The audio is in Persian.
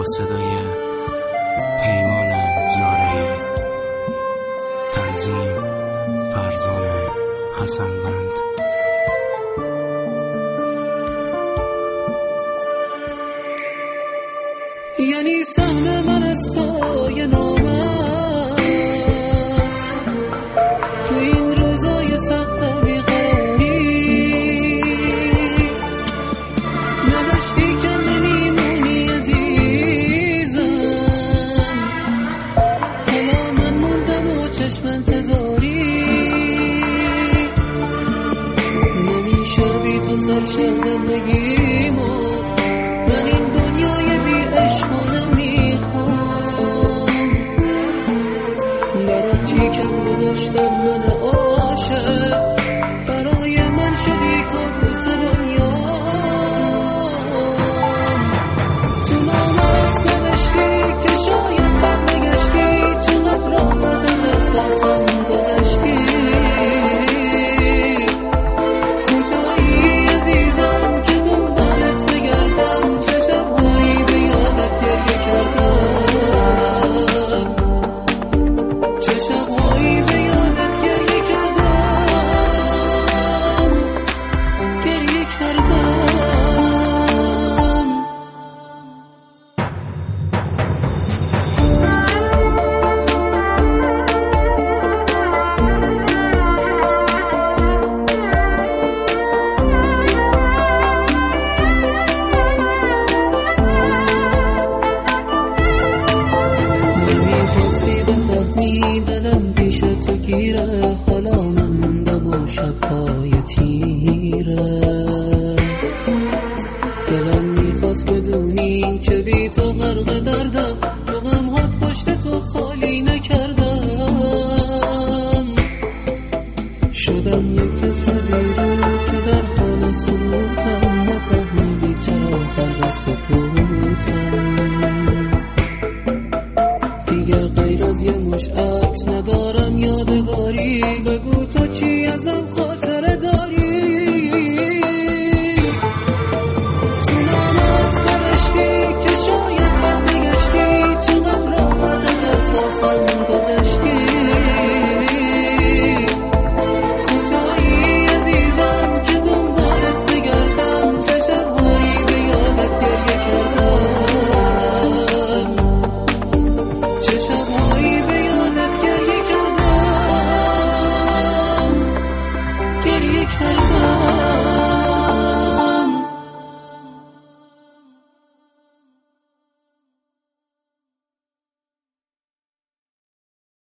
با صدای پیمان زارعی، تنظیم فرزان حسنوند. یعنی سهم من از پای نامست تو این روزای سخت بیقراری، نوشتی که نمیمونی عزیزم، حالا من موندم و چشم انتظاری، نمیشه بی تو سرشه زندگیمو، من این دنیای بی عشقانه میخوام، برات چیکم گذاشتم من عاشق، برای من شدی کابوس دنیا. تو نامت نوشتی که شاید برنگشتی، چقدر راحت از احساسم گذشتی، کجایی عزیزم که دنبالت بگردم، چه شبهایی به یادت گریه کردم، چه شبهایی به یادت گریه کردم، گریه کردم. نمی‌خواستی بفهمی دلم پیش تو گیره، حالا من موندم و شب‌های تیره، دلم می‌خواست بدونی که بی تو غرق